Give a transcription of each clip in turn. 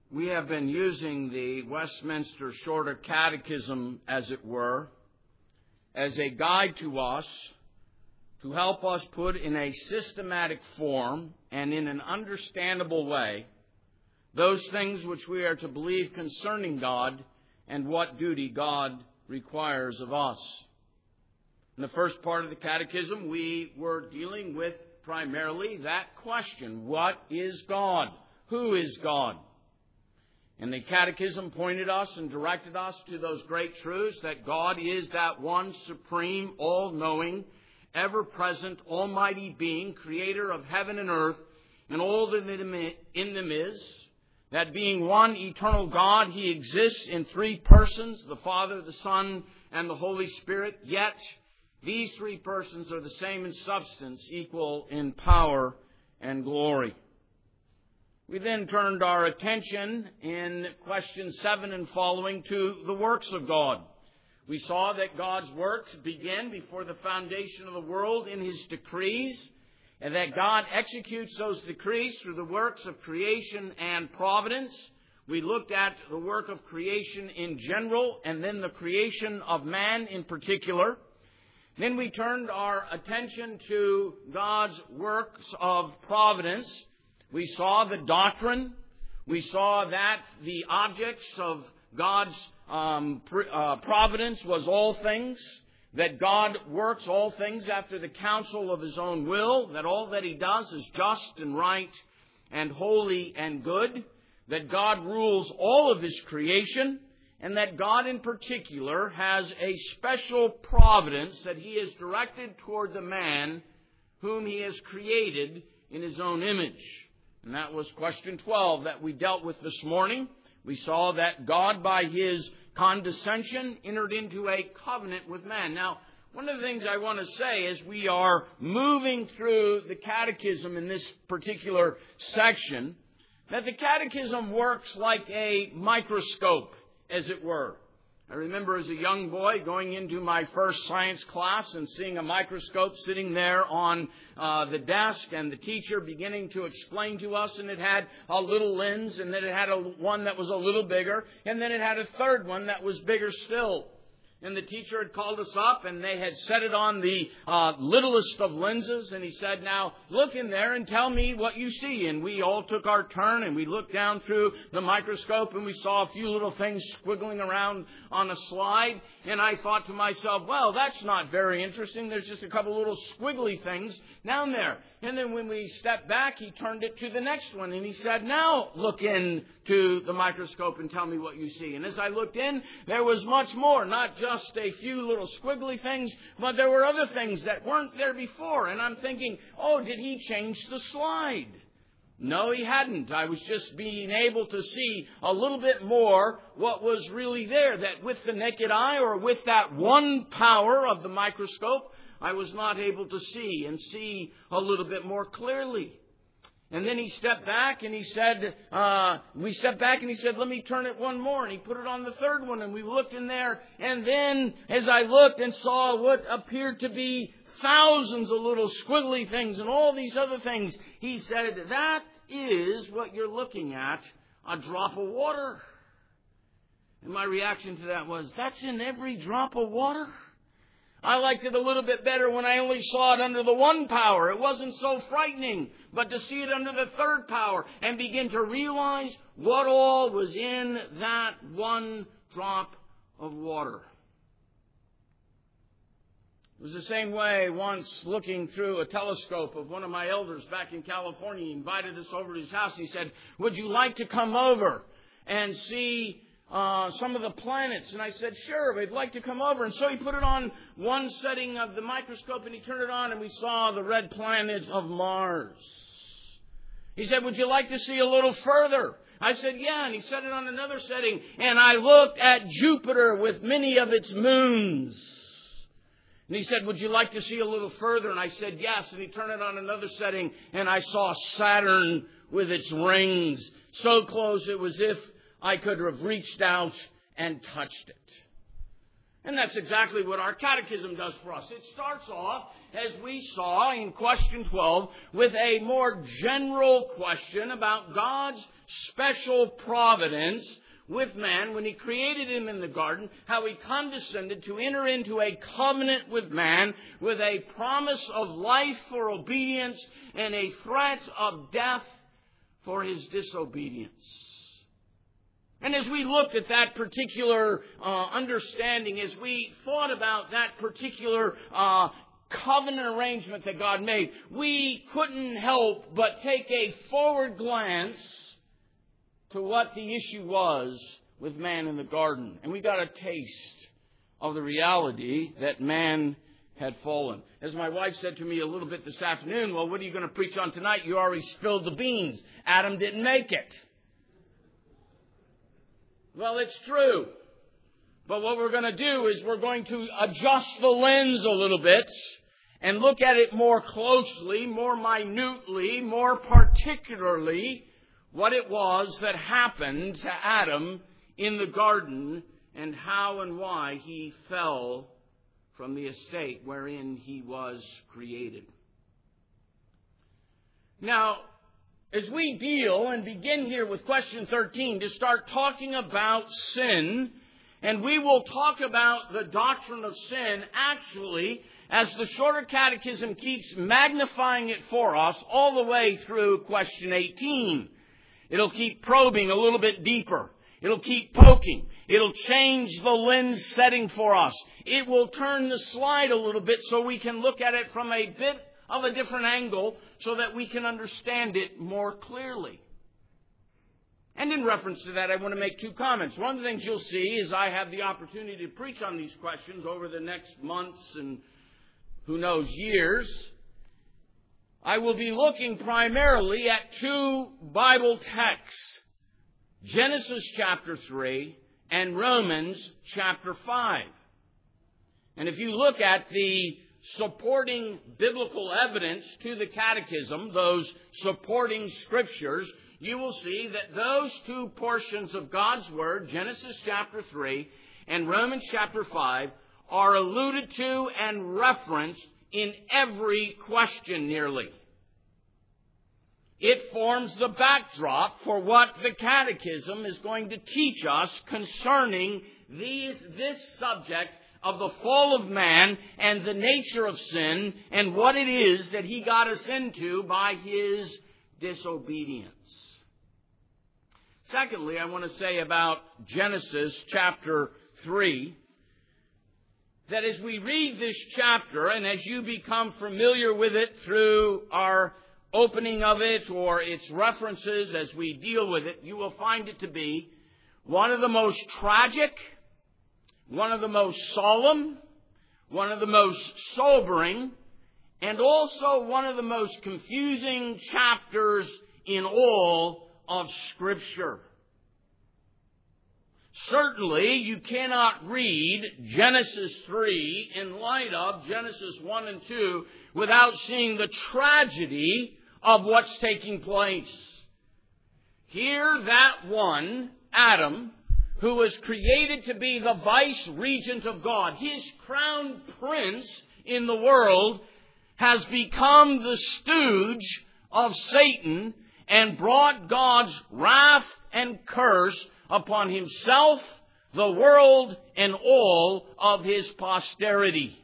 We have been using the Westminster Shorter Catechism, as it were, as a guide to us to help us put in a systematic form and in an understandable way those things which we are to believe concerning God and what duty God requires of us. In the first part of the Catechism, we were dealing with primarily that question: what is God? Who is God? And the Catechism pointed us and directed us to those great truths that God is that one supreme, all-knowing, ever-present, almighty being, creator of heaven and earth, and all that in them is. That being one eternal God, He exists in three persons, the Father, the Son, and the Holy Spirit. Yet, these three persons are the same in substance, equal in power and glory. We then turned our attention in question 7 and following to the works of God. We saw that God's works begin before the foundation of the world in His decrees, and that God executes those decrees through the works of creation and providence. We looked at the work of creation in general, and then the creation of man in particular. Then we turned our attention to God's works of providence. We saw the doctrine. We saw that the objects of God's providence was all things, that God works all things after the counsel of His own will, that all that He does is just and right and holy and good, that God rules all of His creation, and that God in particular has a special providence that He has directed toward the man whom He has created in His own image. And that was question 12 that we dealt with this morning. We saw that God, by His condescension, entered into a covenant with man. Now, one of the things I want to say as we are moving through the Catechism in this particular section, that the Catechism works like a microscope, as it were. I remember as a young boy going into my first science class and seeing a microscope sitting there on the desk, and the teacher beginning to explain to us, and it had a little lens, and then it had one that was a little bigger, and then it had a third one that was bigger still. And the teacher had called us up, and they had set it on the littlest of lenses. And he said, "Now, look in there and tell me what you see." And we all took our turn, and we looked down through the microscope, and we saw a few little things squiggling around on a slide. And I thought to myself, well, that's not very interesting. There's just a couple little squiggly things down there. And then when we stepped back, he turned it to the next one, and he said, "Now look into the microscope and tell me what you see." And as I looked in, there was much more, not just a few little squiggly things, but there were other things that weren't there before. And I'm thinking, oh, did he change the slide? No, he hadn't. I was just being able to see a little bit more what was really there, that with the naked eye, or with that one power of the microscope, I was not able to see a little bit more clearly. And then he stepped back and he said, we stepped back and he said, "Let me turn it one more." And he put it on the third one, and we looked in there. And then as I looked and saw what appeared to be thousands of little squiggly things and all these other things, he said, "That is what you're looking at, a drop of water." And my reaction to that was, that's in every drop of water? I liked it a little bit better when I only saw it under the one power. It wasn't so frightening. But to see it under the third power and begin to realize what all was in that one drop of water. It was the same way once looking through a telescope of one of my elders back in California. He invited us over to his house. He said, "Would you like to come over and see some of the planets?" And I said, "Sure, we'd like to come over." And so he put it on one setting of the microscope, and he turned it on, and we saw the red planet of Mars. He said, "Would you like to see a little further?" I said, "Yeah." And he set it on another setting, and I looked at Jupiter with many of its moons. And he said, "Would you like to see a little further?" And I said, "Yes." And he turned it on another setting, and I saw Saturn with its rings so close it was as if I could have reached out and touched it. And that's exactly what our catechism does for us. It starts off, as we saw in question 12, with a more general question about God's special providence with man when He created him in the garden, how He condescended to enter into a covenant with man with a promise of life for obedience and a threat of death for his disobedience. And as we looked at that particular understanding, as we thought about that particular covenant arrangement that God made, we couldn't help but take a forward glance to what the issue was with man in the garden. And we got a taste of the reality that man had fallen. As my wife said to me a little bit this afternoon, well, what are you going to preach on tonight? You already spilled the beans. Adam didn't make it. Well, it's true. But what we're going to do is we're going to adjust the lens a little bit and look at it more closely, more minutely, more particularly, what it was that happened to Adam in the garden and how and why he fell from the estate wherein he was created. Now, as we deal and begin here with question 13 to start talking about sin, and we will talk about the doctrine of sin actually as the Shorter Catechism keeps magnifying it for us all the way through question 18. It'll keep probing a little bit deeper. It'll keep poking. It'll change the lens setting for us. It will turn the slide a little bit so we can look at it from a bit of a different angle so that we can understand it more clearly. And in reference to that, I want to make two comments. One of the things you'll see is I have the opportunity to preach on these questions over the next months and who knows years. I will be looking primarily at two Bible texts, Genesis chapter 3 and Romans chapter 5. And if you look at the supporting biblical evidence to the catechism, those supporting scriptures, you will see that those two portions of God's Word, Genesis chapter 3 and Romans chapter 5, are alluded to and referenced in every question nearly. It forms the backdrop for what the Catechism is going to teach us concerning this subject of the fall of man and the nature of sin and what it is that he got us into by his disobedience. Secondly, I want to say about Genesis chapter 3, that as we read this chapter and as you become familiar with it through our opening of it or its references as we deal with it, you will find it to be one of the most tragic, one of the most solemn, one of the most sobering, and also one of the most confusing chapters in all of Scripture. Certainly, you cannot read Genesis 3 in light of Genesis 1 and 2 without seeing the tragedy of what's taking place. Here, that one, Adam, who was created to be the vice-regent of God, his crown prince in the world, has become the stooge of Satan and brought God's wrath and curse upon himself, the world, and all of his posterity.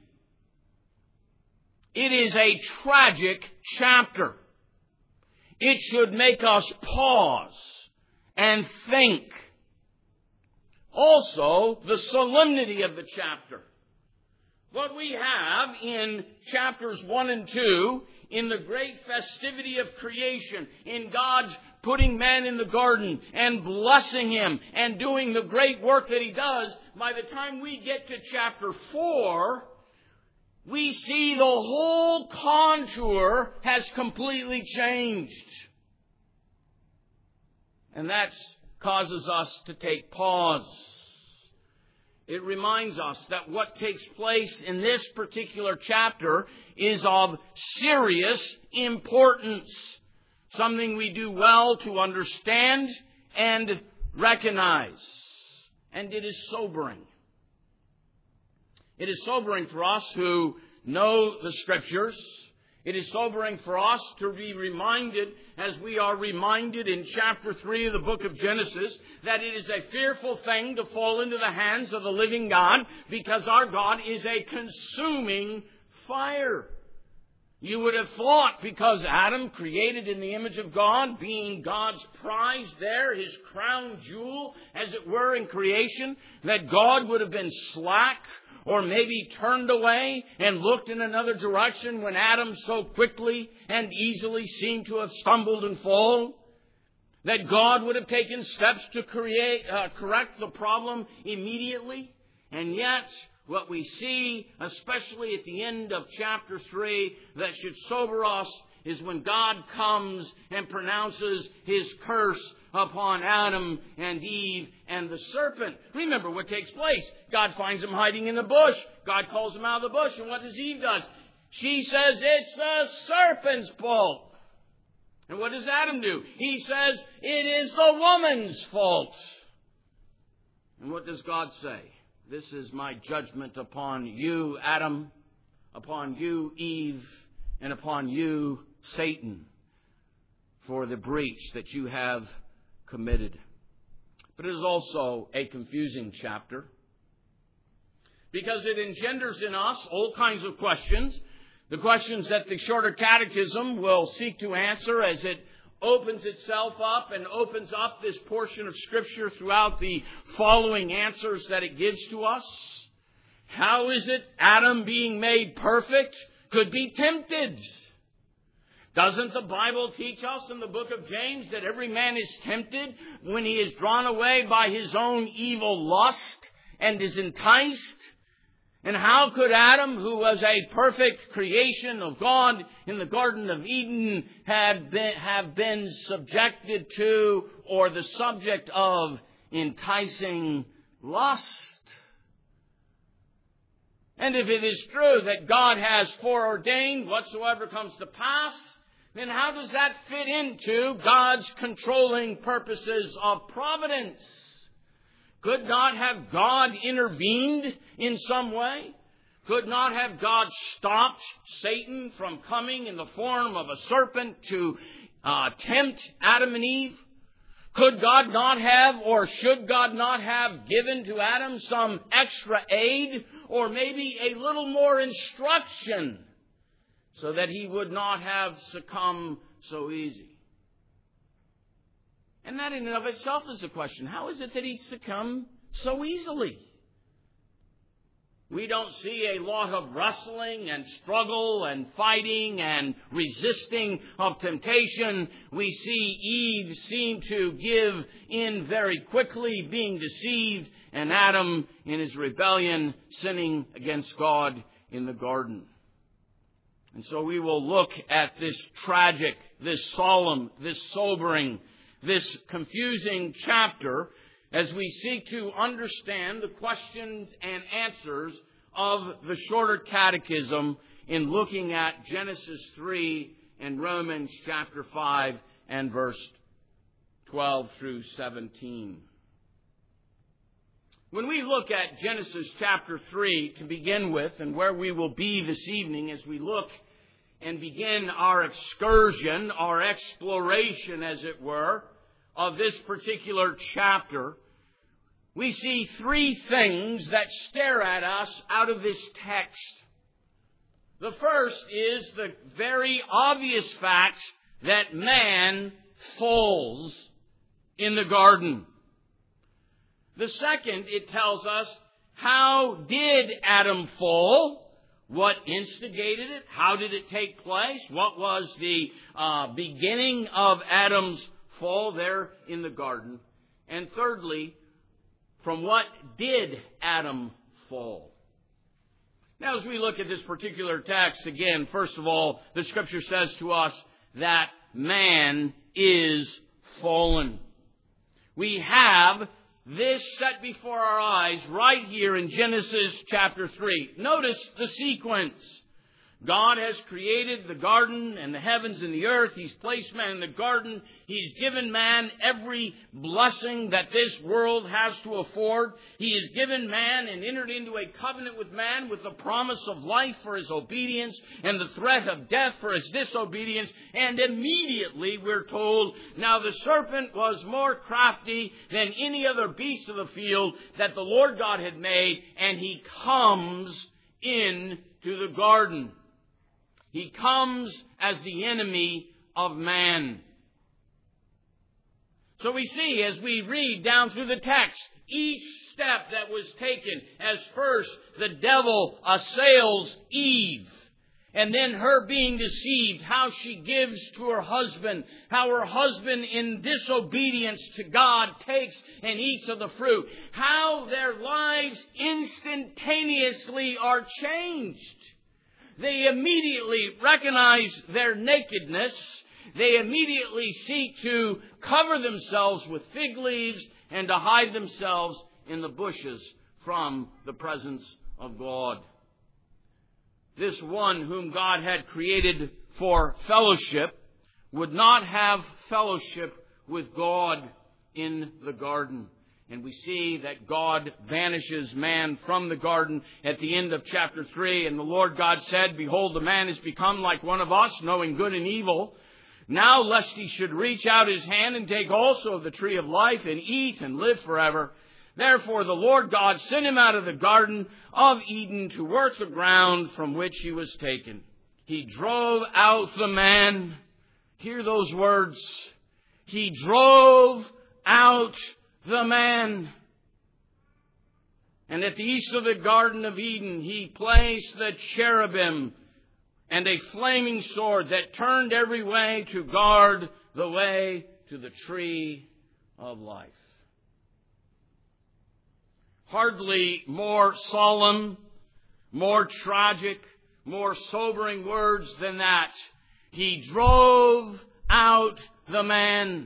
It is a tragic chapter. It should make us pause and think. Also, the solemnity of the chapter. What we have in chapters 1 and 2, in the great festivity of creation, in God's putting man in the garden and blessing him and doing the great work that he does, by the time we get to chapter 4, we see the whole contour has completely changed. And that causes us to take pause. It reminds us that what takes place in this particular chapter is of serious importance. Something we do well to understand and recognize. And it is sobering. It is sobering for us who know the Scriptures. It is sobering for us to be reminded, as we are reminded in chapter 3 of the book of Genesis, that it is a fearful thing to fall into the hands of the living God, because our God is a consuming fire. You would have thought, because Adam, created in the image of God, being God's prize there, his crown jewel, as it were, in creation, that God would have been slack or maybe turned away and looked in another direction when Adam so quickly and easily seemed to have stumbled and fallen. That God would have taken steps to correct the problem immediately. And yet, what we see, especially at the end of chapter 3, that should sober us is when God comes and pronounces his curse upon Adam and Eve and the serpent. Remember what takes place. God finds them hiding in the bush. God calls them out of the bush. And what does Eve do? She says it's the serpent's fault. And what does Adam do? He says it is the woman's fault. And what does God say? This is my judgment upon you, Adam, upon you, Eve, and upon you, Satan, for the breach that you have committed. But it is also a confusing chapter, because it engenders in us all kinds of questions. The questions that the Shorter Catechism will seek to answer as it opens itself up and opens up this portion of Scripture throughout the following answers that it gives to us. How is it Adam, being made perfect, could be tempted? Doesn't the Bible teach us in the book of James that every man is tempted when he is drawn away by his own evil lust and is enticed? And how could Adam, who was a perfect creation of God in the Garden of Eden, have been subjected to or the subject of enticing lust? And if it is true that God has foreordained whatsoever comes to pass, then how does that fit into God's controlling purposes of providence? Could not have God intervened in some way? Could not have God stopped Satan from coming in the form of a serpent to tempt Adam and Eve? Could God not have, or should God not have given to Adam some extra aid, or maybe a little more instruction, so that he would not have succumbed so easy? And that in and of itself is a question. How is it that he succumbed so easily? We don't see a lot of wrestling and struggle and fighting and resisting of temptation. We see Eve seem to give in very quickly, being deceived, and Adam in his rebellion sinning against God in the garden. And so we will look at this tragic, this solemn, this sobering, this confusing chapter as we seek to understand the questions and answers of the Shorter Catechism in looking at Genesis 3 and Romans chapter 5 and verse 12 through 17. When we look at Genesis chapter 3 to begin with, and where we will be this evening as we look and begin our excursion, our exploration, as it were, of this particular chapter, we see three things that stare at us out of this text. The first is the very obvious fact that man falls in the garden. The second, it tells us, how did Adam fall? What instigated it? How did it take place? What was the beginning of Adam's fall there in the garden? And thirdly, from what did Adam fall? Now, as we look at this particular text, again, first of all, the Scripture says to us that man is fallen. We have this set before our eyes right here in Genesis chapter 3. Notice the sequence. God has created the garden and the heavens and the earth. He's placed man in the garden. He's given man every blessing that this world has to afford. He has given man and entered into a covenant with man with the promise of life for his obedience and the threat of death for his disobedience. And immediately we're told, now the serpent was more crafty than any other beast of the field that the Lord God had made, and he comes into the garden. He comes as the enemy of man. So we see, as we read down through the text, each step that was taken, as first the devil assails Eve, and then her being deceived, how she gives to her husband, how her husband in disobedience to God takes and eats of the fruit, how their lives instantaneously are changed. They immediately recognize their nakedness. They immediately seek to cover themselves with fig leaves and to hide themselves in the bushes from the presence of God. This one whom God had created for fellowship would not have fellowship with God in the garden. And we see that God banishes man from the garden at the end of chapter 3. And the Lord God said, behold, the man is become like one of us, knowing good and evil. Now lest he should reach out his hand and take also of the tree of life and eat and live forever. Therefore the Lord God sent him out of the garden of Eden to work the ground from which he was taken. He drove out the man. Hear those words. He drove out the man. And at the east of the Garden of Eden, he placed the cherubim and a flaming sword that turned every way to guard the way to the tree of life. Hardly more solemn, more tragic, more sobering words than that. He drove out the man.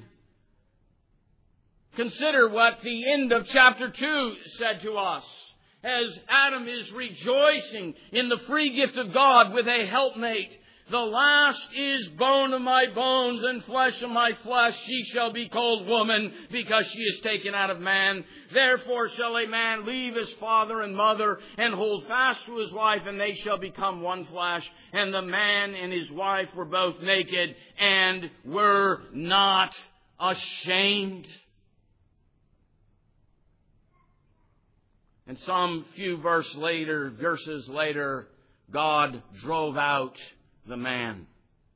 Consider what the end of chapter 2 said to us. As Adam is rejoicing in the free gift of God with a helpmate. The last is bone of my bones and flesh of my flesh. She shall be called woman because she is taken out of man. Therefore shall a man leave his father and mother and hold fast to his wife, and they shall become one flesh. And the man and his wife were both naked and were not ashamed. And some few verses later, God drove out the man.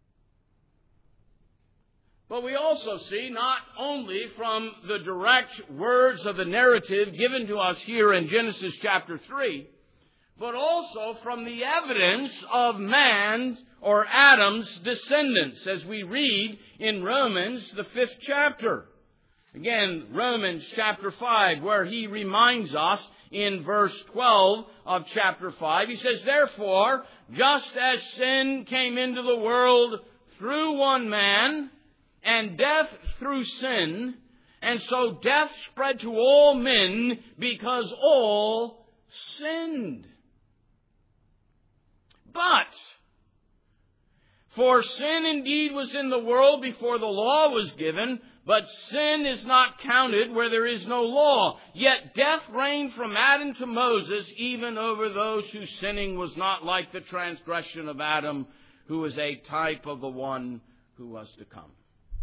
But we also see, not only from the direct words of the narrative given to us here in Genesis chapter 3, but also from the evidence of man's or Adam's descendants, as we read in Romans, the 5th chapter. Again, Romans chapter 5, where he reminds us in verse 12 of chapter 5, he says, therefore, just as sin came into the world through one man, and death through sin, and so death spread to all men because all sinned. But, for sin indeed was in the world before the law was given, but sin is not counted where there is no law. Yet death reigned from Adam to Moses, even over those whose sinning was not like the transgression of Adam, who was a type of the one who was to come.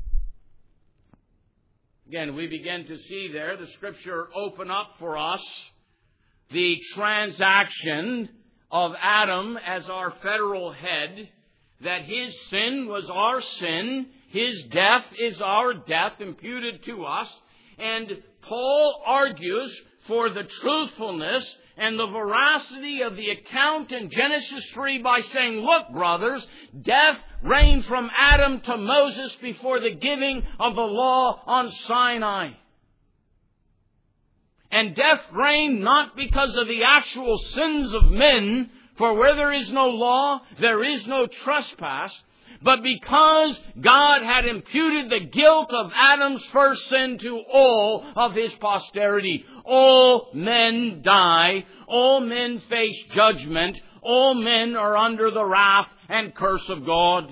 Again, we begin to see there the Scripture open up for us the transaction of Adam as our federal head, that his sin was our sin, his death is our death imputed to us. And Paul argues for the truthfulness and the veracity of the account in Genesis 3 by saying, look, brothers, death reigned from Adam to Moses before the giving of the law on Sinai. And death reigned not because of the actual sins of men, for where there is no law, there is no trespass, but because God had imputed the guilt of Adam's first sin to all of his posterity. All men die. All men face judgment. all men are under the wrath and curse of God.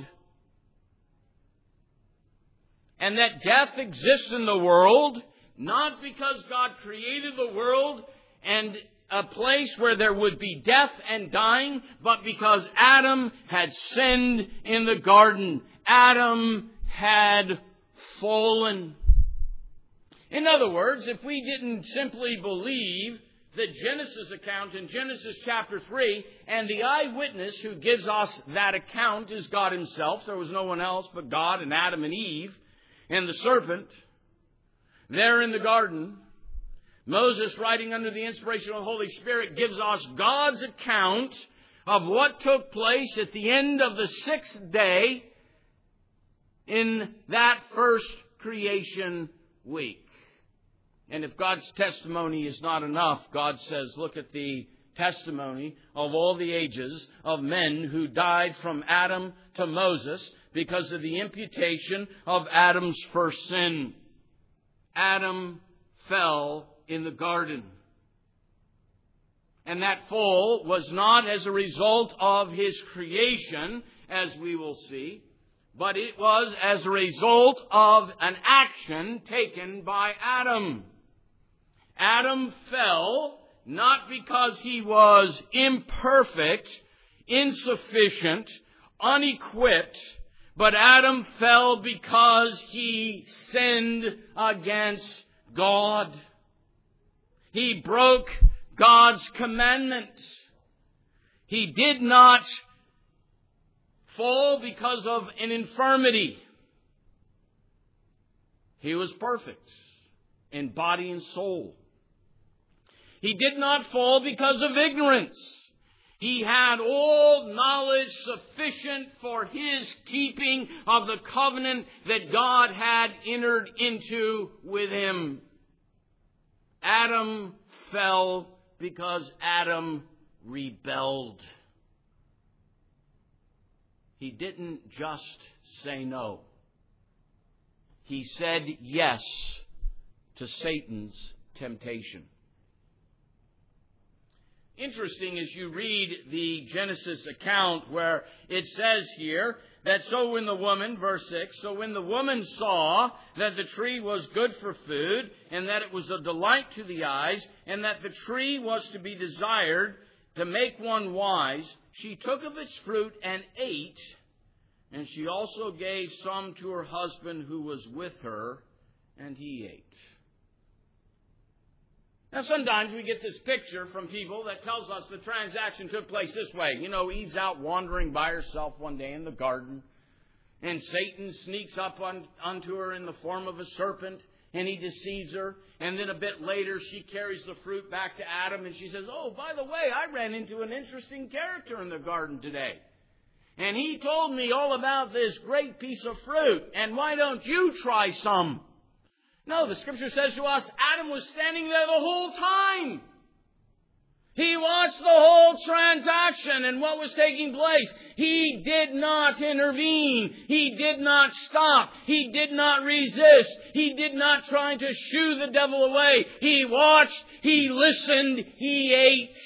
And that death exists in the world, not because God created the world and a place where there would be death and dying, but because Adam had sinned in the garden. Adam had fallen. In other words, if we didn't simply believe the Genesis account in Genesis chapter 3, and the eyewitness who gives us that account is God Himself, there was no one else but God and Adam and Eve and the serpent there in the garden, Moses, writing under the inspiration of the Holy Spirit, gives us God's account of what took place at the end of the sixth day in that first creation week. And if God's testimony is not enough, God says, look at the testimony of all the ages of men who died from Adam to Moses because of the imputation of Adam's first sin. Adam fell in the garden. And that fall was not as a result of his creation, as we will see, but it was as a result of an action taken by Adam. Adam fell not because he was imperfect, insufficient, unequipped, but Adam fell because he sinned against God. He broke God's commandments. He did not fall because of an infirmity. He was perfect in body and soul. He did not fall because of ignorance. He had all knowledge sufficient for his keeping of the covenant that God had entered into with him. Adam fell because Adam rebelled. He didn't just say no. He said yes to Satan's temptation. Interesting as you read the Genesis account where it says here that so when the woman, verse 6, so when the woman saw that the tree was good for food and that it was a delight to the eyes and that the tree was to be desired to make one wise, she took of its fruit and ate, and she also gave some to her husband who was with her, and he ate. Now, sometimes we get this picture from people that tells us the transaction took place this way. You know, Eve's out wandering by herself one day in the garden, and Satan sneaks up onto her in the form of a serpent, and he deceives her. And then a bit later, she carries the fruit back to Adam, and she says, oh, by the way, I ran into an interesting character in the garden today. And he told me all about this great piece of fruit, and why don't you try some? No, the Scripture says to us, Adam was standing there the whole time. He watched the whole transaction and what was taking place. He did not intervene. He did not stop. He did not resist. He did not try to shoo the devil away. He watched. He listened. He ate.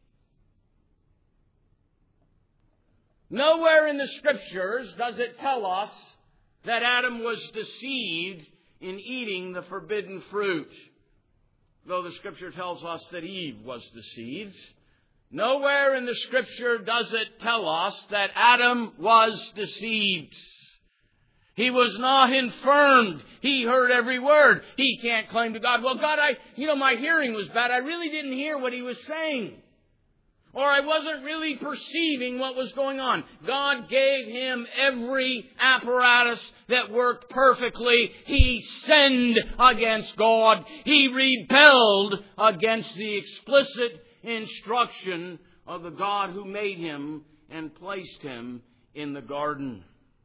Nowhere in the Scriptures does it tell us that Adam was deceived in eating the forbidden fruit, though the Scripture tells us that Eve was deceived. Nowhere in the Scripture does it tell us that Adam was deceived. He was not infirmed. He heard every word. He can't claim to God, well, God, my hearing was bad. I really didn't hear what he was saying. Or I wasn't really perceiving what was going on. God gave him every apparatus that worked perfectly. He sinned against God. He rebelled against the explicit instruction of the God who made him and placed him in the garden.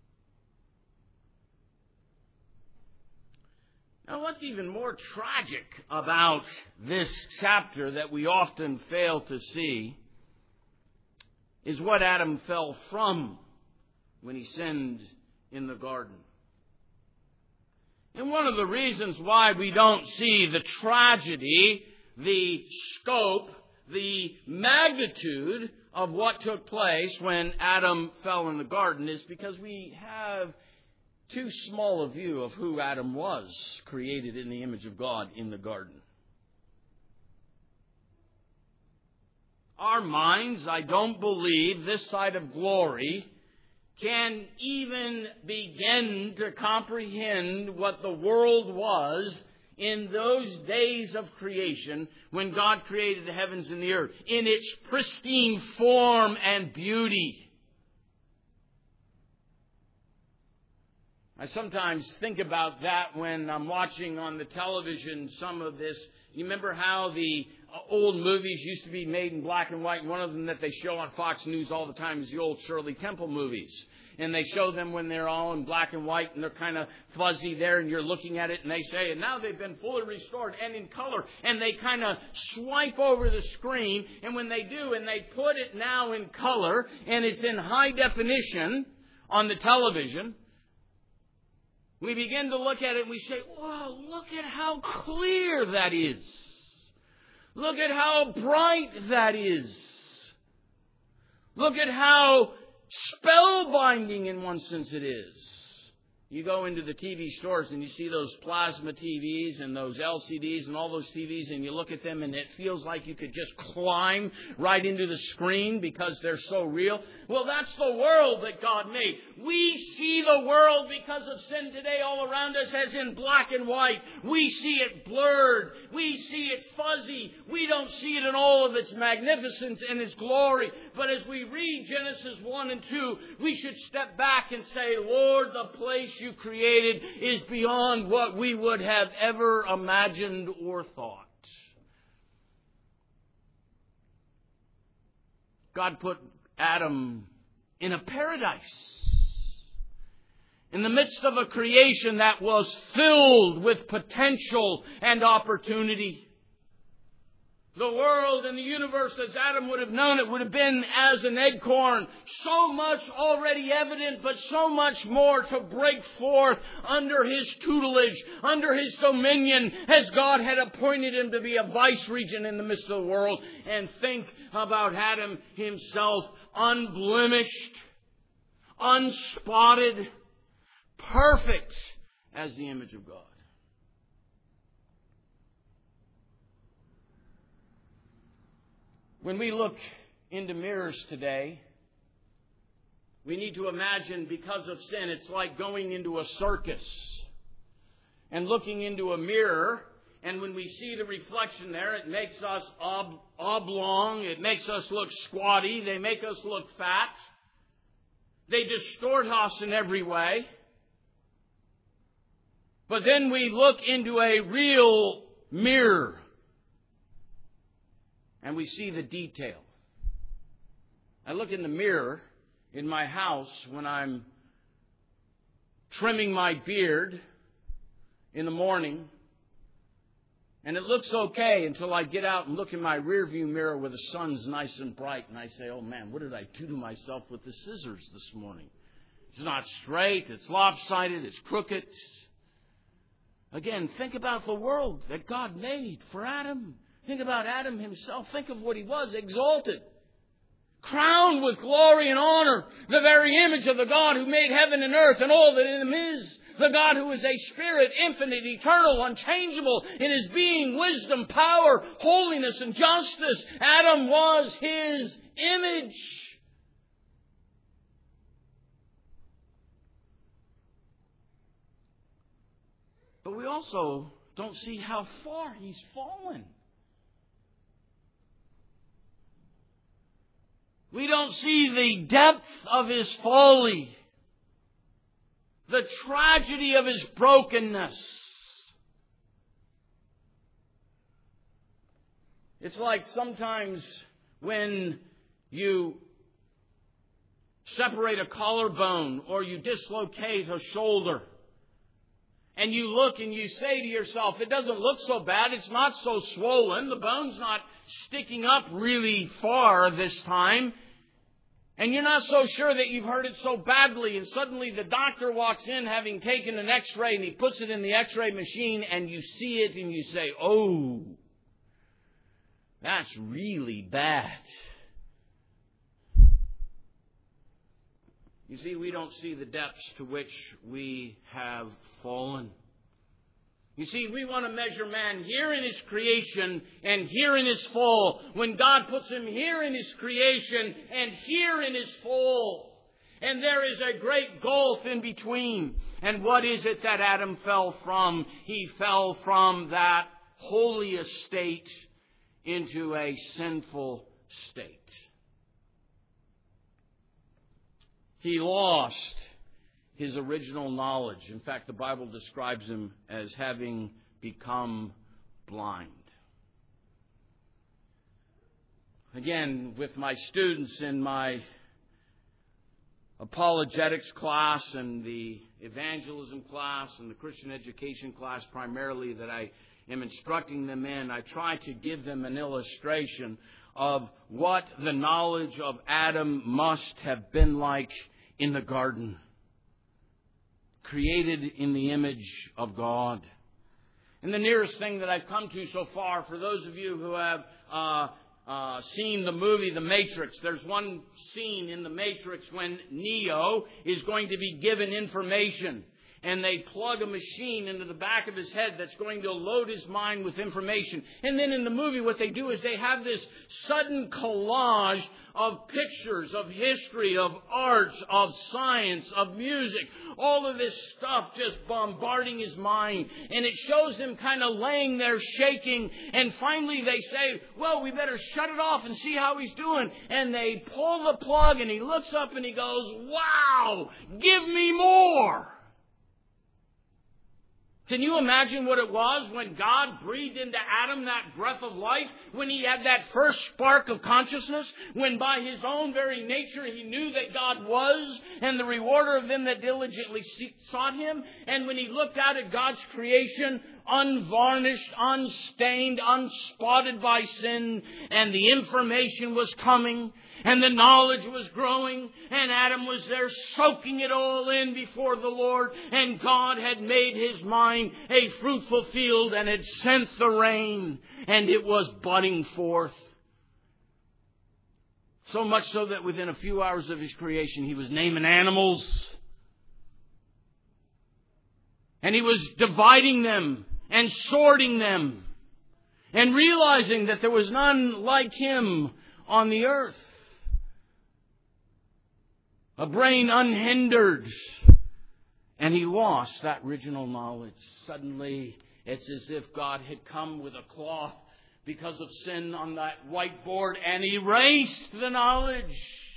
Now, what's even more tragic about this chapter that we often fail to see is what Adam fell from when he sinned in the garden. And one of the reasons why we don't see the tragedy, the scope, the magnitude of what took place when Adam fell in the garden is because we have too small a view of who Adam was, created in the image of God in the garden. Our minds, I don't believe, this side of glory, can even begin to comprehend what the world was in those days of creation when God created the heavens and the earth in its pristine form and beauty. I sometimes think about that when I'm watching on the television some of this. You remember how the old movies used to be made in black and white? One of them that they show on Fox News all the time is the old Shirley Temple movies. And they show them when they're all in black and white and they're kind of fuzzy there and you're looking at it and they say, and now they've been fully restored and in color. And they kind of swipe over the screen, and when they do, and they put it now in color and it's in high definition on the television, we begin to look at it and we say, wow, look at how clear that is. Look at how bright that is. Look at how spellbinding in one sense it is. You go into the TV stores and you see those plasma TVs and those LCDs and all those TVs, and you look at them and it feels like you could just climb right into the screen because they're so real. Well, that's the world that God made. We see the world because of sin today all around us as in black and white. We see it blurred. We see it fuzzy. We don't see it in all of its magnificence and its glory. But as we read Genesis 1 and 2, we should step back and say, Lord, the place you created is beyond what we would have ever imagined or thought. God put Adam in a paradise, in the midst of a creation that was filled with potential and opportunity. The world and the universe, as Adam would have known it, would have been as an acorn. So much already evident, but so much more to break forth under his tutelage, under his dominion, as God had appointed him to be a vice-regent in the midst of the world. And think about Adam himself, unblemished, unspotted, perfect as the image of God. When we look into mirrors today, we need to imagine, because of sin, it's like going into a circus and looking into a mirror. And when we see the reflection there, it makes us oblong. It makes us look squatty. They make us look fat. They distort us in every way. But then we look into a real mirror, and we see the detail. I look in the mirror in my house when I'm trimming my beard in the morning, and it looks okay until I get out and look in my rearview mirror where the sun's nice and bright, and I say, oh man, what did I do to myself with the scissors this morning? It's not straight, it's lopsided, it's crooked. Again, think about the world that God made for Adam. Think about Adam himself. Think of what he was, exalted, crowned with glory and honor, the very image of the God who made heaven and earth and all that in them is. The God who is a spirit, infinite, eternal, unchangeable in his being, wisdom, power, holiness, and justice. Adam was his image. But we also don't see how far he's fallen. We don't see the depth of his folly, the tragedy of his brokenness. It's like sometimes when you separate a collarbone or you dislocate a shoulder, and you look and you say to yourself, it doesn't look so bad, it's not so swollen, the bone's not sticking up really far this time, and you're not so sure that you've hurt it so badly, and suddenly the doctor walks in having taken an x-ray, and he puts it in the x-ray machine, and you see it and you say, oh, That's really bad. You see, we don't see the depths to which we have fallen. You see, we want to measure man here in his creation and here in his fall, when God puts him here in his creation and here in his fall. And there is a great gulf in between. And what is it that Adam fell from? He fell from that holy estate into a sinful state. He lost his original knowledge. In fact, the Bible describes him as having become blind. Again, with my students in my apologetics class and the evangelism class and the Christian education class primarily that I am instructing them in, I try to give them an illustration of what the knowledge of Adam must have been like in the garden, created in the image of God. And the nearest thing that I've come to so far, for those of you who have seen the movie The Matrix, there's one scene in The Matrix when Neo is going to be given information. And they plug a machine into the back of his head that's going to load his mind with information. And then in the movie what they do is they have this sudden collage of pictures, of history, of art, of science, of music. All of this stuff just bombarding his mind. And it shows him kind of laying there shaking. And finally they say, well, we better shut it off and see how he's doing. And they pull the plug and he looks up and he goes, wow, give me more. Can you imagine what it was when God breathed into Adam that breath of life? When he had that first spark of consciousness? When by his own very nature he knew that God was and the rewarder of them that diligently sought him? And when he looked out at God's creation, unvarnished, unstained, unspotted by sin, and the information was coming, and the knowledge was growing, and Adam was there soaking it all in before the Lord, and God had made his mind a fruitful field and had sent the rain, and it was budding forth. So much so that within a few hours of his creation, he was naming animals, and he was dividing them and sorting them, and realizing that there was none like him on the earth. A brain unhindered. And he lost that original knowledge. Suddenly, it's as if God had come with a cloth because of sin on that whiteboard and erased the knowledge.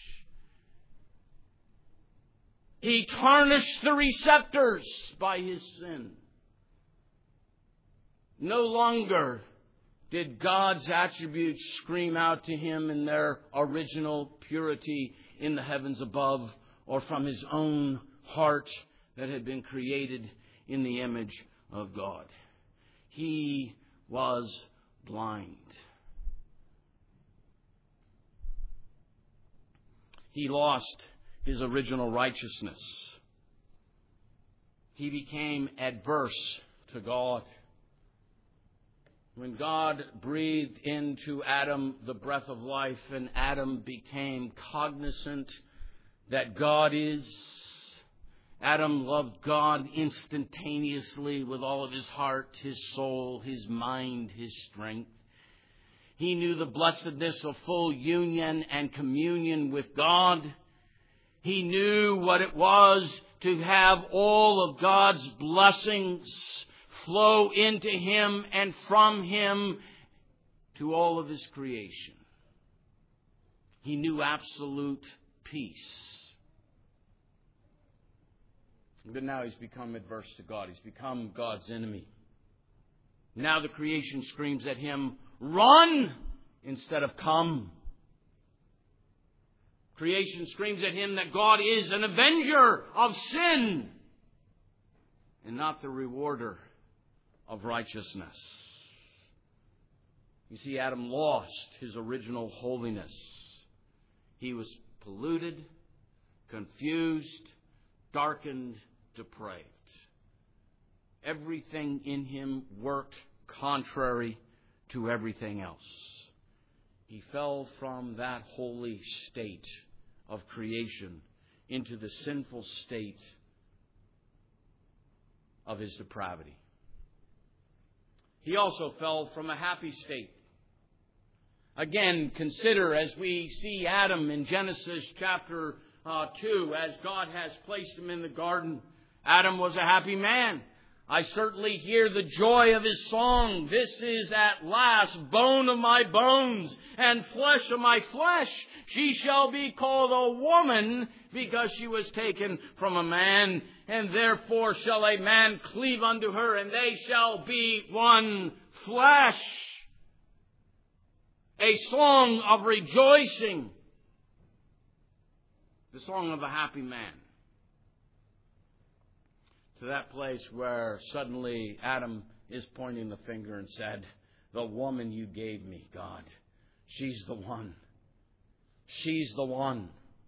He tarnished the receptors by his sin. No longer did God's attributes scream out to him in their original purity in the heavens above, or from his own heart that had been created in the image of God. He was blind. He lost his original righteousness. He became adverse to God. When God breathed into Adam the breath of life and Adam became cognizant that God is, Adam loved God instantaneously with all of his heart, his soul, his mind, his strength. He knew the blessedness of full union and communion with God. He knew what it was to have all of God's blessings flow into him and from him to all of his creation. He knew absolute peace. But now he's become adverse to God. He's become God's enemy. Now the creation screams at him, run instead of come. Creation screams at him that God is an avenger of sin and not the rewarder of righteousness. You see, Adam lost his original holiness. He was polluted, confused, darkened, depraved. Everything in him worked contrary to everything else. he fell from that holy state of creation into the sinful state of his depravity. He also fell from a happy state. Again, consider as we see Adam in Genesis chapter 2, as God has placed him in the garden. Adam was a happy man. I certainly hear the joy of his song. This is at last bone of my bones and flesh of my flesh. She shall be called a woman because she was taken from a man. And therefore shall a man cleave unto her, and they shall be one flesh. A song of rejoicing. The song of a happy man. To that place where suddenly Adam is pointing the finger and said, the woman you gave me, God, she's the one. She's the one.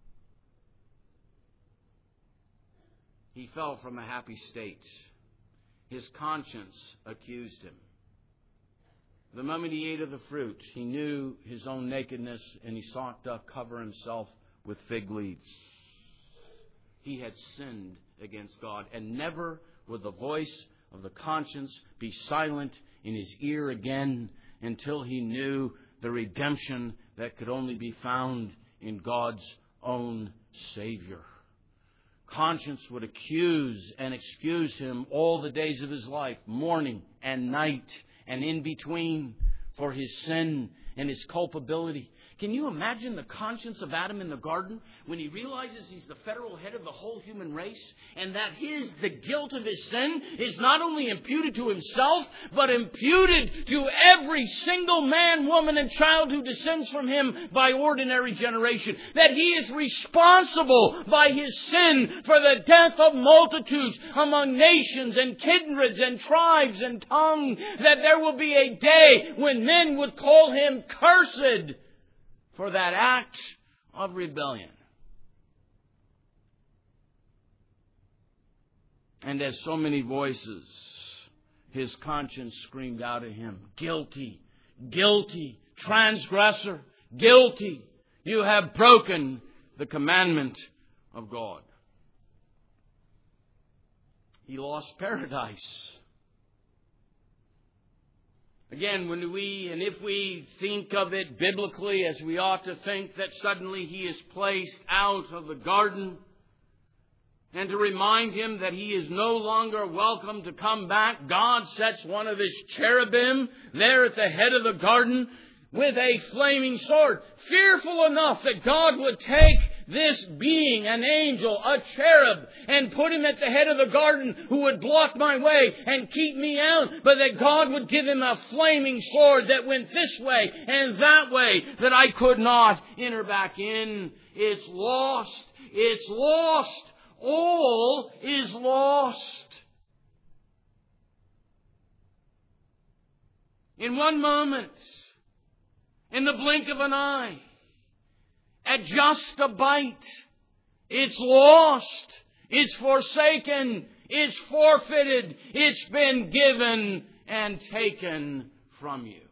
He fell from a happy state. His conscience accused him. The moment he ate of the fruit, he knew his own nakedness, and he sought to cover himself with fig leaves. He had sinned against God, and never would the voice of the conscience be silent in his ear again until he knew the redemption that could only be found in God's own Savior. Conscience would accuse and excuse him all the days of his life, morning and night and in between, for his sin and his culpability. Can you imagine the conscience of Adam in the garden when he realizes he's the federal head of the whole human race, and that the guilt of his sin is not only imputed to himself, but imputed to every single man, woman, and child who descends from him by ordinary generation. That he is responsible by his sin for the death of multitudes among nations and kindreds and tribes and tongues. That there will be a day when men would call him cursed for that act of rebellion. And as so many voices, his conscience screamed out at him, guilty, guilty, transgressor, guilty. You have broken the commandment of God. He lost paradise. Again, if we think of it biblically, as we ought to think, that suddenly he is placed out of the garden, and to remind him that he is no longer welcome to come back, God sets one of his cherubim there at the head of the garden with a flaming sword, fearful enough that God would take this being, an angel, a cherub, and put him at the head of the garden who would block my way and keep me out, but that God would give him a flaming sword that went this way and that way, that I could not enter back in. It's lost. It's lost. All is lost. In one moment, in the blink of an eye, at just a bite, it's lost, it's forsaken, it's forfeited, it's been given and taken from you.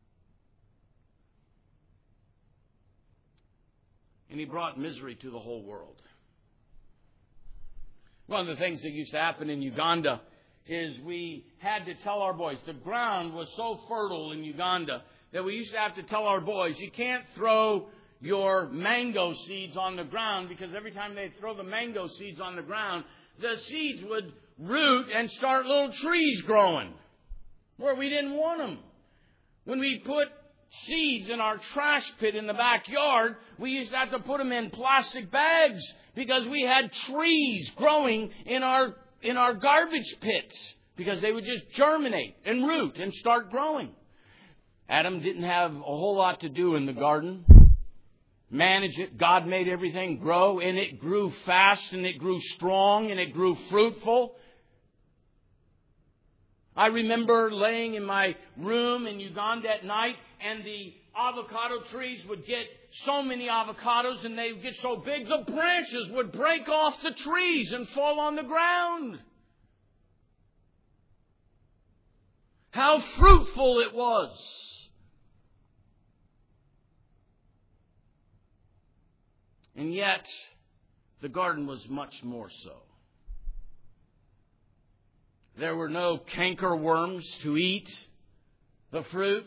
And he brought misery to the whole world. One of the things that used to happen in Uganda is we had to tell our boys, the ground was so fertile in Uganda that we used to have to tell our boys, you can't throw your mango seeds on the ground, because every time they'd throw the mango seeds on the ground, the seeds would root and start little trees growing where we didn't want them. When we put seeds in our trash pit in the backyard, we used to have to put them in plastic bags because we had trees growing in our garbage pits, because they would just germinate and root and start growing. Adam didn't have a whole lot to do in the garden. Manage it. God made everything grow, and it grew fast, and it grew strong, and it grew fruitful. I remember laying in my room in Uganda at night, and the avocado trees would get so many avocados, and they would get so big, the branches would break off the trees and fall on the ground. How fruitful it was. And yet, the garden was much more so. There were no cankerworms to eat the fruit.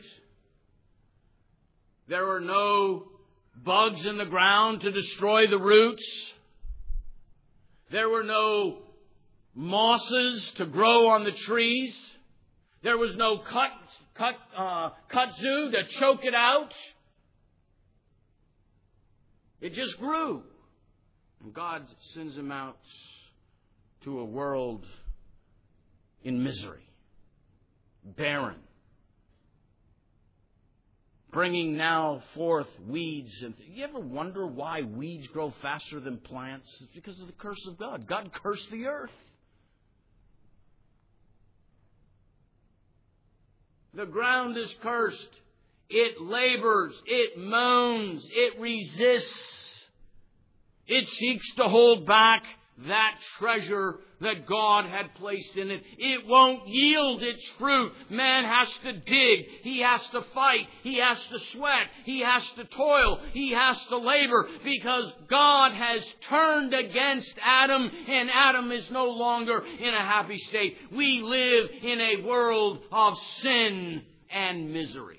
There were no bugs in the ground to destroy the roots. There were no mosses to grow on the trees. There was no kudzu to choke it out. It just grew. And God sends him out to a world in misery, barren, bringing now forth weeds. And you ever wonder why weeds grow faster than plants? It's because of the curse of God. God cursed the earth. The ground is cursed. It labors. It moans. It resists. It seeks to hold back that treasure that God had placed in it. It won't yield its fruit. Man has to dig. He has to fight. He has to sweat. He has to toil. He has to labor because God has turned against Adam, and Adam is no longer in a happy state. We live in a world of sin and misery.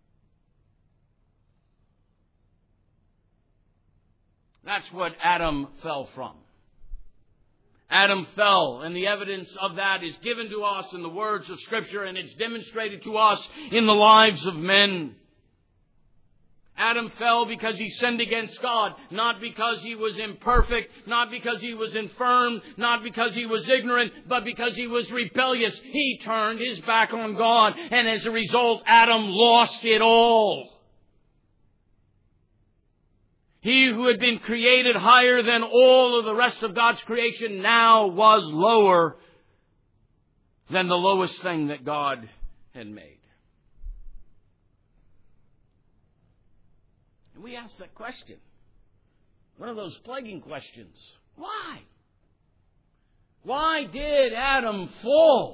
That's what Adam fell from. Adam fell, and the evidence of that is given to us in the words of Scripture, and it's demonstrated to us in the lives of men. Adam fell because he sinned against God, not because he was imperfect, not because he was infirm, not because he was ignorant, but because he was rebellious. He turned his back on God, and as a result, Adam lost it all. He who had been created higher than all of the rest of God's creation now was lower than the lowest thing that God had made. And we ask that question. One of those plaguing questions. Why? Why did Adam fall?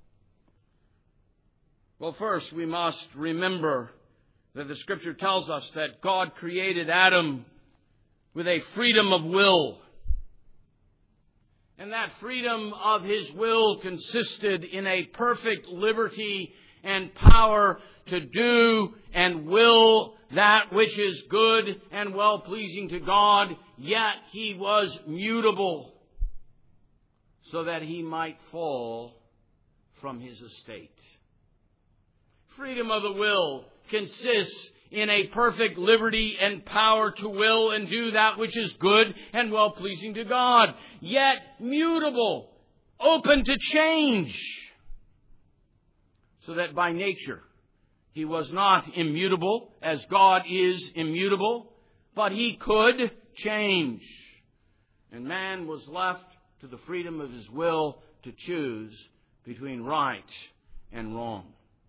Well, first we must remember that the Scripture tells us that God created Adam with a freedom of will. And that freedom of his will consisted in a perfect liberty and power to do and will that which is good and well-pleasing to God, yet he was mutable so that he might fall from his estate. Freedom of the will consists in a perfect liberty and power to will and do that which is good and well-pleasing to God, yet mutable, open to change, so that by nature he was not immutable as God is immutable, but he could change. And man was left to the freedom of his will to choose between right and wrong.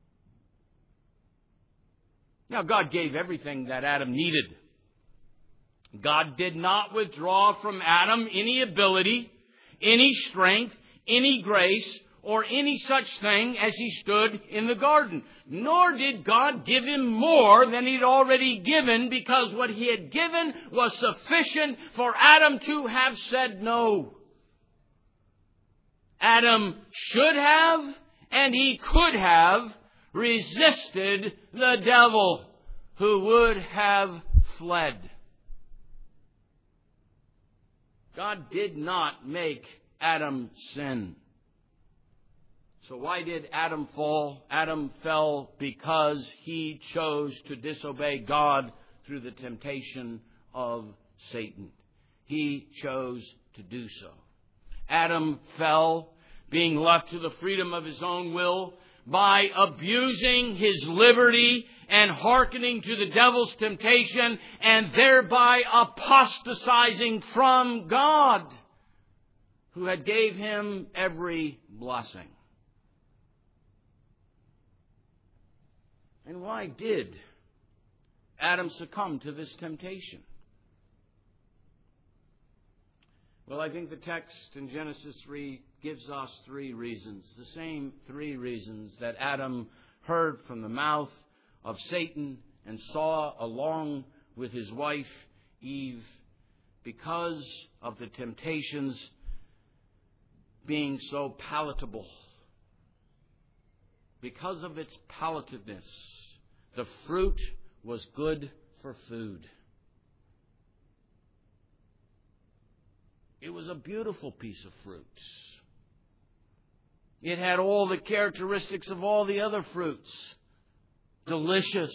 Now, God gave everything that Adam needed. God did not withdraw from Adam any ability, any strength, any grace, or any such thing as he stood in the garden. Nor did God give him more than he'd already given, because what he had given was sufficient for Adam to have said no. Adam should have, and he could have, resisted the devil, who would have fled. God did not make Adam sin. So why did Adam fall? Adam fell because he chose to disobey God through the temptation of Satan. He chose to do so. Adam fell, being left to the freedom of his own will, by abusing his liberty and hearkening to the devil's temptation, and thereby apostatizing from God, who had gave him every blessing. And why did Adam succumb to this temptation? Well, I think the text in Genesis 3 gives us three reasons. The same three reasons that Adam heard from the mouth of Satan and saw along with his wife Eve because of the temptations being so palatable, because of its palatedness, the fruit was good for food. It was a beautiful piece of fruit. It had all the characteristics of all the other fruits. Delicious,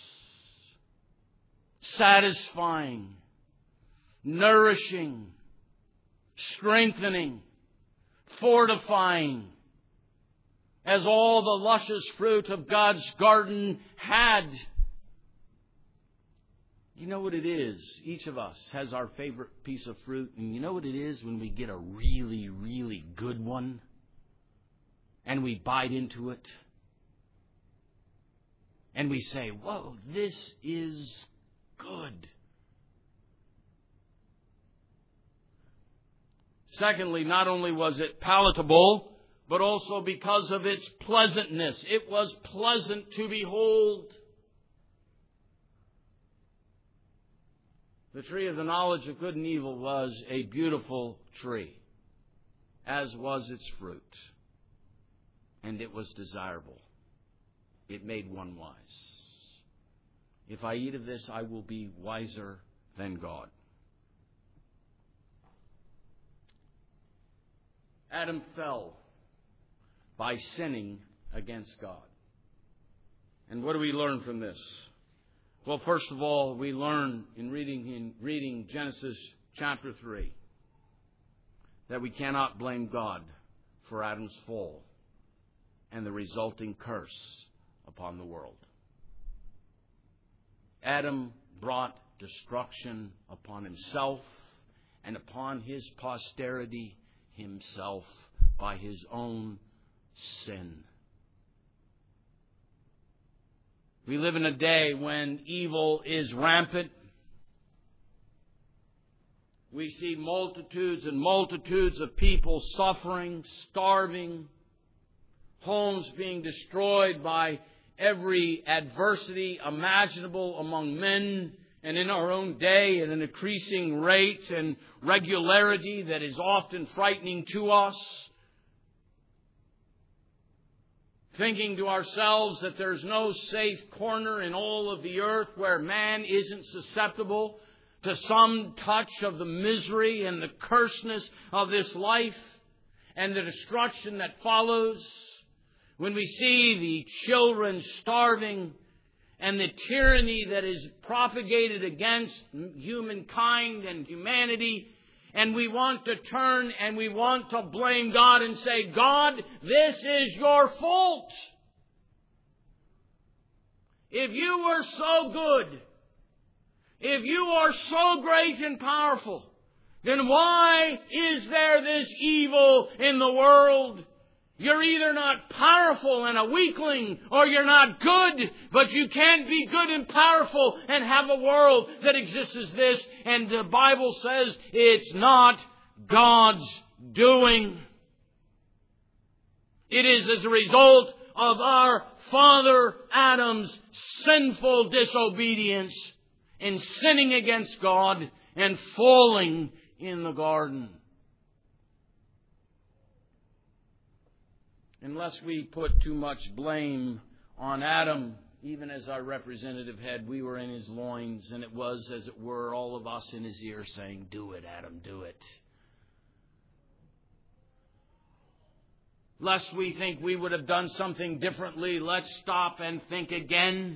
satisfying, nourishing, strengthening, fortifying, as all the luscious fruit of God's garden had. You know what it is? Each of us has our favorite piece of fruit. And you know what it is when we get a really, really good one and we bite into it and we say, whoa, this is good. Secondly, not only was it palatable, but also because of its pleasantness. It was pleasant to behold. The tree of the knowledge of good and evil was a beautiful tree, as was its fruit. And it was desirable. It made one wise. If I eat of this, I will be wiser than God. Adam fell by sinning against God. And what do we learn from this? Well, first of all, we learn in reading Genesis chapter 3 that we cannot blame God for Adam's fall and the resulting curse upon the world. Adam brought destruction upon himself and upon his posterity himself by his own sin. We live in a day when evil is rampant. We see multitudes and multitudes of people suffering, starving, homes being destroyed by every adversity imaginable among men, and in our own day at an increasing rate and regularity that is often frightening to us. Thinking to ourselves that there's no safe corner in all of the earth where man isn't susceptible to some touch of the misery and the curseness of this life and the destruction that follows. When we see the children starving and the tyranny that is propagated against humankind and humanity, and we want to turn and we want to blame God and say, God, this is your fault. If you were so good, if you are so great and powerful, then why is there this evil in the world? You're either not powerful and a weakling, or you're not good, but you can't be good and powerful and have a world that exists as this. And the Bible says it's not God's doing. It is as a result of our father Adam's sinful disobedience in sinning against God and falling in the garden. Unless we put too much blame on Adam, even as our representative head, we were in his loins, and it was, as it were, all of us in his ear saying, do it, Adam, do it. Lest we think we would have done something differently, let's stop and think again.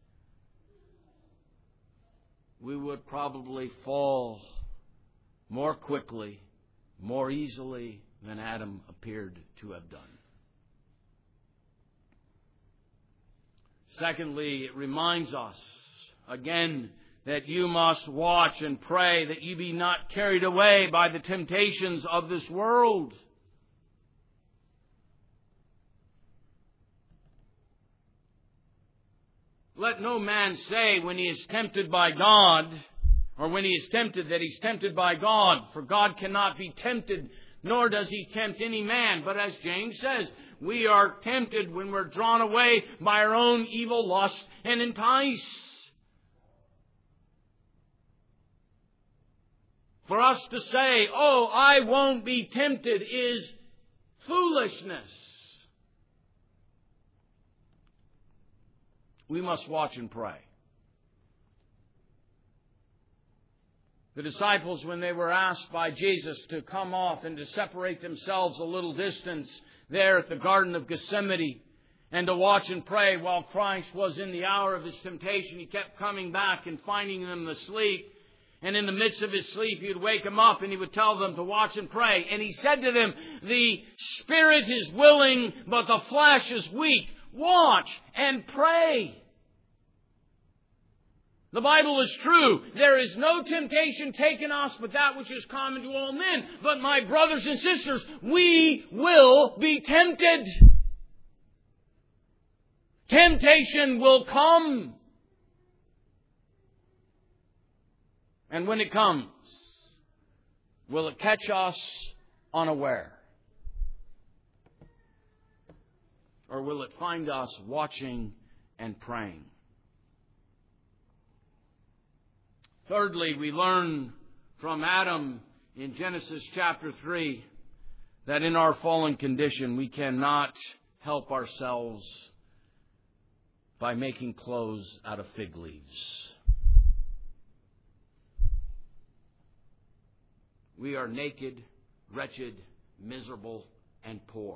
We would probably fall more quickly, more easily than Adam appeared to have done. Secondly, it reminds us again that you must watch and pray that you be not carried away by the temptations of this world. Let no man say when he is tempted by God, or when he is tempted, that he's tempted by God. For God cannot be tempted, nor does he tempt any man. But as James says, we are tempted when we're drawn away by our own evil lusts and enticed. For us to say, oh, I won't be tempted, is foolishness. We must watch and pray. The disciples, when they were asked by Jesus to come off and to separate themselves a little distance there at the Garden of Gethsemane and to watch and pray while Christ was in the hour of His temptation, He kept coming back and finding them asleep. And in the midst of His sleep, He would wake them up and He would tell them to watch and pray. And He said to them, the spirit is willing, but the flesh is weak. Watch and pray. The Bible is true. There is no temptation taken us but that which is common to all men. But my brothers and sisters, we will be tempted. Temptation will come. And when it comes, will it catch us unaware? Or will it find us watching and praying? Thirdly, we learn from Adam in Genesis chapter 3 that in our fallen condition we cannot help ourselves by making clothes out of fig leaves. We are naked, wretched, miserable, and poor.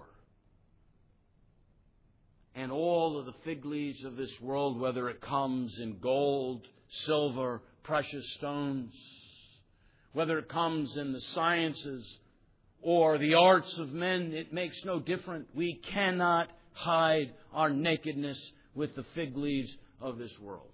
And all of the fig leaves of this world, whether it comes in gold, silver, precious stones, whether it comes in the sciences or the arts of men, it makes no difference. We cannot hide our nakedness with the fig leaves of this world.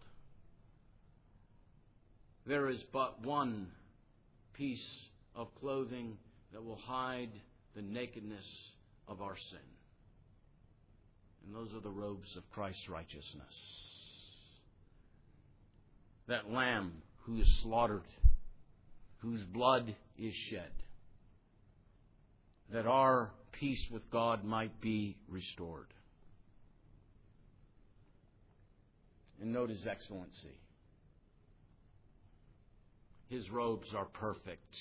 There is but one piece of clothing that will hide the nakedness of our sin. And those are the robes of Christ's righteousness. That Lamb who is slaughtered, whose blood is shed, that our peace with God might be restored. And note His excellency. His robes are perfect.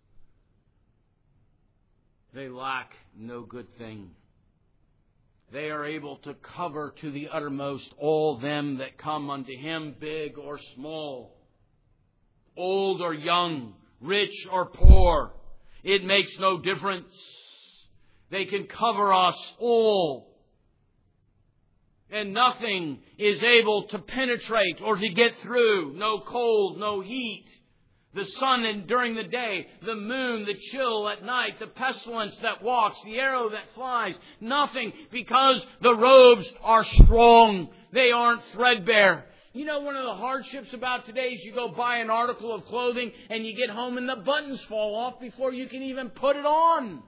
They lack no good thing. They are able to cover to the uttermost all them that come unto Him, big or small, old or young, rich or poor. It makes no difference. They can cover us all. And nothing is able to penetrate or to get through. No cold, no heat. The sun during the day, the moon, the chill at night, the pestilence that walks, the arrow that flies. Nothing, because the robes are strong. They aren't threadbare. You know, one of the hardships about today is you go buy an article of clothing and you get home and the buttons fall off before you can even put it on.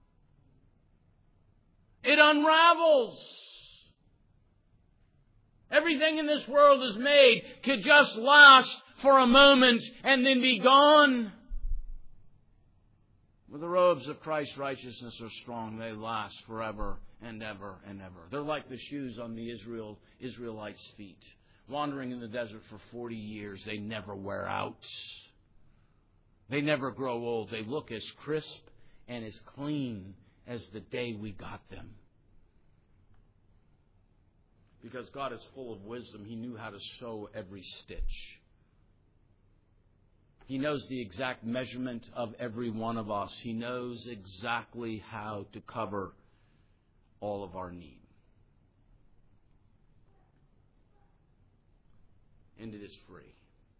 It unravels. Everything in this world is made to just last for a moment and then be gone. Well, the robes of Christ's righteousness are strong. They last forever and ever and ever. They're like the shoes on the Israelites' feet. Wandering in the desert for 40 years, they never wear out. They never grow old. They look as crisp and as clean as the day we got them. Because God is full of wisdom, He knew how to sew every stitch. He knows the exact measurement of every one of us. He knows exactly how to cover all of our need. And it is free.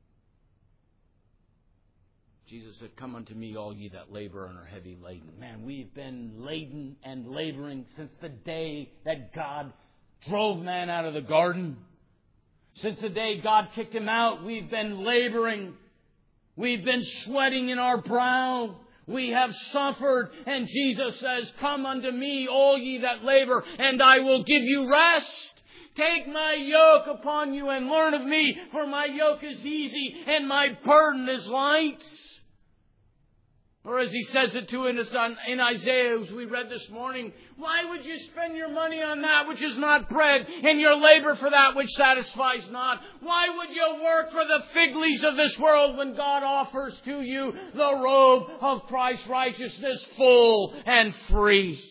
Jesus said, "Come unto me, all ye that labor and are heavy laden." Man, we've been laden and laboring since the day that God drove man out of the garden. Since the day God kicked him out, we've been laboring. We've been sweating in our brow. We have suffered. And Jesus says, "Come unto me, all ye that labor, and I will give you rest. Take my yoke upon you and learn of me, for my yoke is easy and my burden is light." Or as he says it to us in Isaiah, as we read this morning, why would you spend your money on that which is not bread, and your labor for that which satisfies not? Why would you work for the fig leaves of this world when God offers to you the robe of Christ's righteousness, full and free?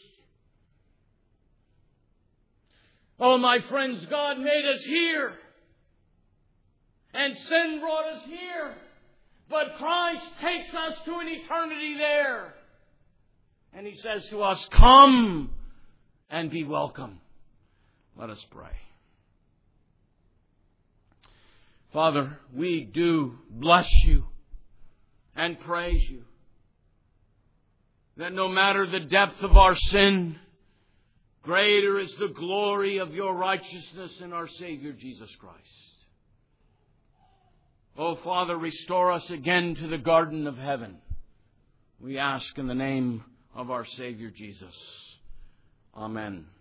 Oh, my friends, God made us here, and sin brought us here. But Christ takes us to an eternity there. And He says to us, come and be welcome. Let us pray. Father, we do bless You and praise You, that no matter the depth of our sin, greater is the glory of Your righteousness in our Savior Jesus Christ. Oh, Father, restore us again to the garden of heaven. We ask in the name of our Savior Jesus. Amen.